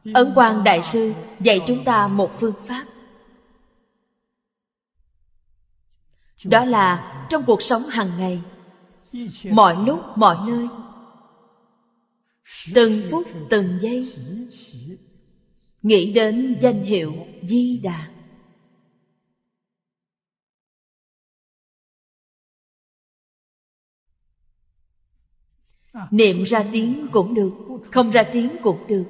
Ấn Quang Đại Sư dạy chúng ta một phương pháp. Đó là trong cuộc sống hàng ngày, mọi lúc mọi nơi, từng phút từng giây, nghĩ đến danh hiệu Di Đà. Niệm ra tiếng cũng được, không ra tiếng cũng được.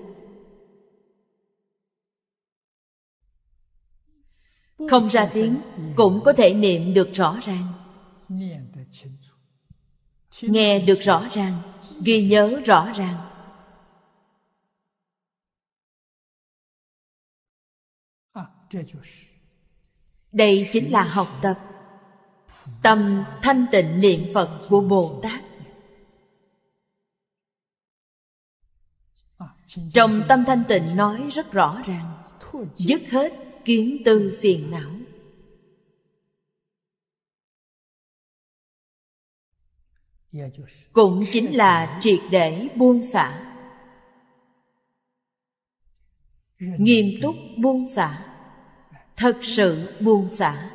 Không ra tiếng cũng có thể niệm được rõ ràng, nghe được rõ ràng, ghi nhớ rõ ràng. Đây chính là học tập tâm thanh tịnh niệm Phật của Bồ Tát. Trong tâm thanh tịnh nói rất rõ ràng, dứt hết kiến tư phiền não. Cũng chính là triệt để buông xả, nghiêm túc buông xả, thật sự buông xả.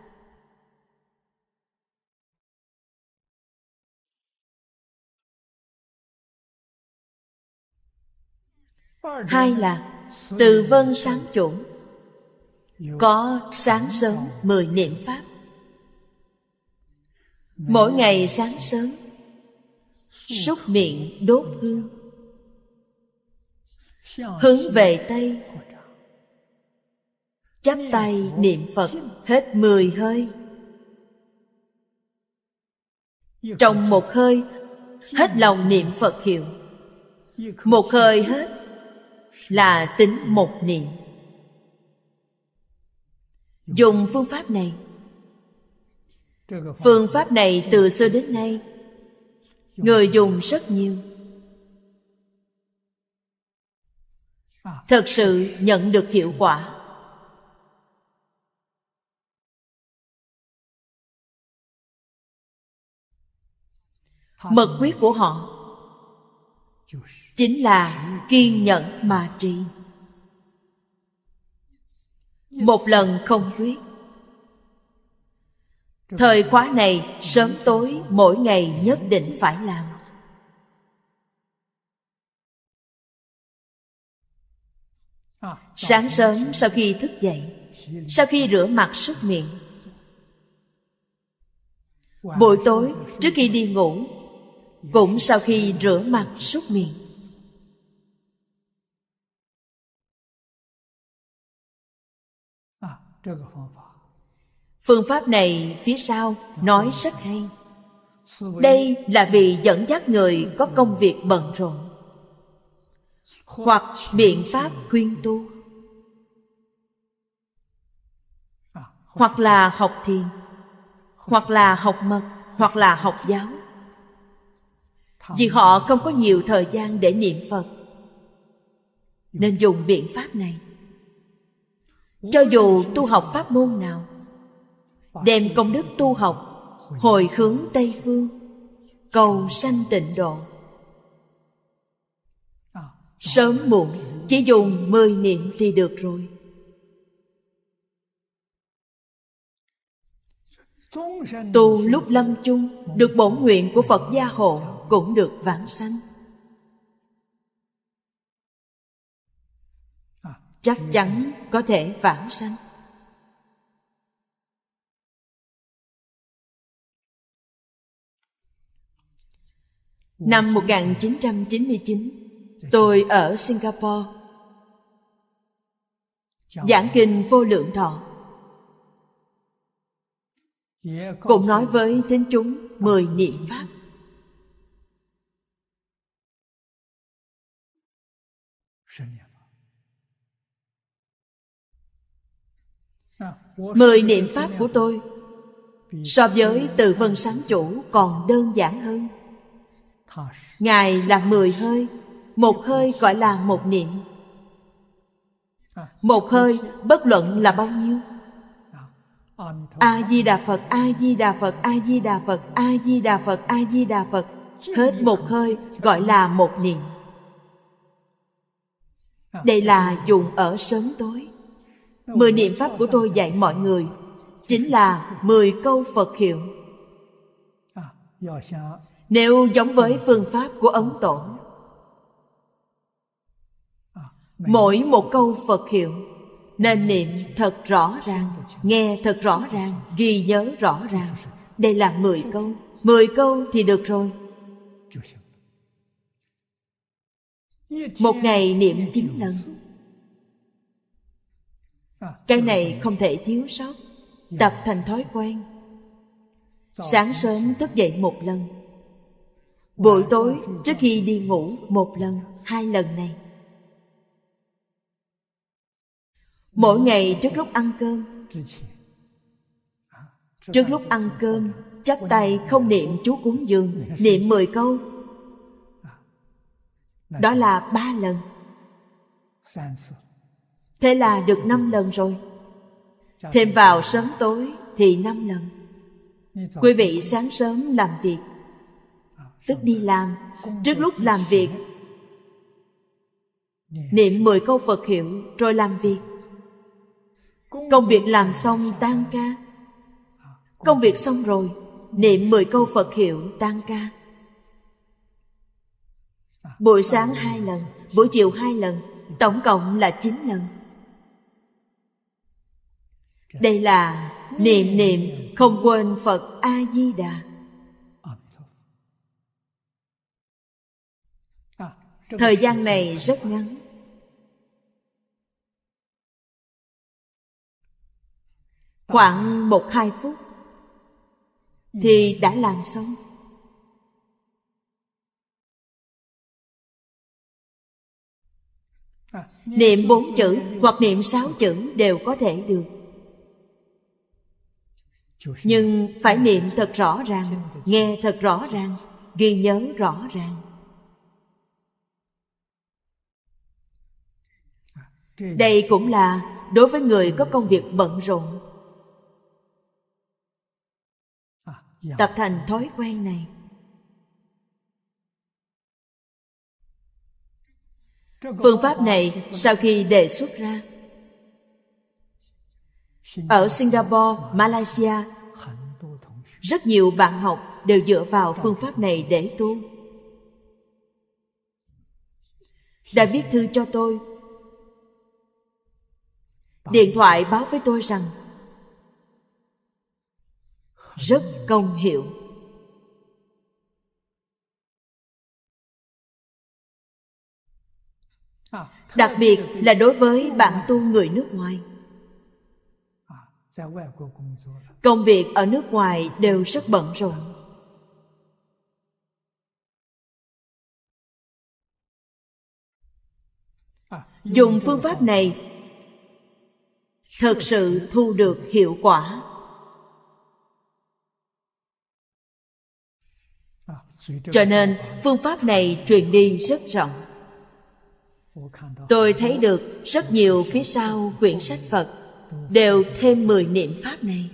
Hai là từ vân sáng chủ, có sáng sớm 10 niệm pháp. Mỗi ngày sáng sớm súc miệng đốt hương, hướng về Tây, chắp tay niệm Phật hết 10 hơi. Trong một hơi hết lòng niệm Phật hiệu, một hơi hết là tính một niệm. Dùng phương pháp này. Phương pháp này từ xưa đến nay người dùng rất nhiều, thật sự nhận được hiệu quả. Mật quyết của họ chính là kiên nhẫn mà trì. Một lần không quyết. Thời khóa này sớm tối mỗi ngày nhất định phải làm. Sáng sớm sau khi thức dậy, sau khi rửa mặt súc miệng, buổi tối trước khi đi ngủ, cũng sau khi rửa mặt súc miệng. Phương pháp này phía sau nói rất hay. Đây là vì dẫn dắt người có công việc bận rộn, hoặc biện pháp khuyên tu, hoặc là học thiền, hoặc là học mật, hoặc là học giáo. Vì họ không có nhiều thời gian để niệm Phật, nên dùng biện pháp này. Cho dù tu học pháp môn nào, đem công đức tu học hồi hướng Tây Phương, cầu sanh tịnh độ. Sớm muộn chỉ dùng 10 niệm thì được rồi. Tu lúc lâm chung, được bổn nguyện của Phật gia hộ, cũng được vãng sanh. Chắc chắn có thể vãng sanh. Năm 1999, tôi ở Singapore giảng kinh Vô Lượng Thọ, cũng nói với thính chúng 10 niệm pháp. Mười niệm pháp của tôi so với Từ Vân Sáng Chủ còn đơn giản hơn. Ngài là 10 hơi, một hơi gọi là một niệm. Một hơi bất luận là bao nhiêu. A-di-đà Phật, A-di-đà Phật, A-di-đà Phật, A-di-đà Phật, A-di-đà Phật. Hết một hơi gọi là một niệm. Đây là dùng ở sớm tối. 10 niệm pháp của tôi dạy mọi người chính là 10 câu Phật hiệu. Nếu giống với phương pháp của Ấn Tổ, mỗi một câu Phật hiệu nên niệm thật rõ ràng, nghe thật rõ ràng, ghi nhớ rõ ràng. Đây là 10 câu. 10 câu thì được rồi. Một ngày niệm 9 lần. Cái này không thể thiếu sót. Tập thành thói quen. Sáng sớm thức dậy 1 lần, buổi tối trước khi đi ngủ 1 lần, 2 lần này. Mỗi ngày trước lúc ăn cơm, trước lúc ăn cơm chắp tay không niệm chú cúng dường, niệm 10 câu. Đó là 3 lần. Thế là được 5 lần rồi. Thêm vào sớm tối thì 5 lần. Quý vị sáng sớm làm việc, tức đi làm, trước lúc làm việc niệm 10 câu Phật hiệu rồi làm việc. Công việc làm xong tan ca, công việc xong rồi niệm 10 câu Phật hiệu tan ca. Buổi sáng 2 lần, buổi chiều 2 lần, tổng cộng là 9 lần. Đây là niệm niệm không quên Phật A-di-đà. Thời gian này rất ngắn. Khoảng 1-2 phút thì đã làm xong. Niệm 4 chữ hoặc niệm 6 chữ đều có thể được. Nhưng phải niệm thật rõ ràng, nghe thật rõ ràng, ghi nhớ rõ ràng. Đây cũng là đối với người có công việc bận rộn. Tập thành thói quen này. Phương pháp này sau khi đề xuất ra, ở Singapore, Malaysia, rất nhiều bạn học đều dựa vào phương pháp này để tu. Đã viết thư cho tôi, điện thoại báo với tôi rằng rất công hiệu. Đặc biệt là đối với bạn tu người nước ngoài. Công việc ở nước ngoài đều rất bận rộn. Dùng phương pháp này thực sự thu được hiệu quả. Cho nên phương pháp này truyền đi rất rộng. Tôi thấy được rất nhiều phía sau quyển sách Phật đều thêm 10 niệm pháp này.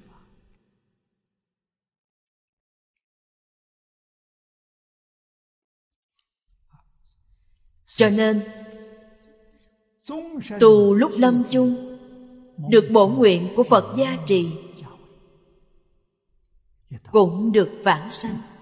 Cho nên tu lúc lâm chung được bổn nguyện của Phật gia trì, cũng được vãng sanh.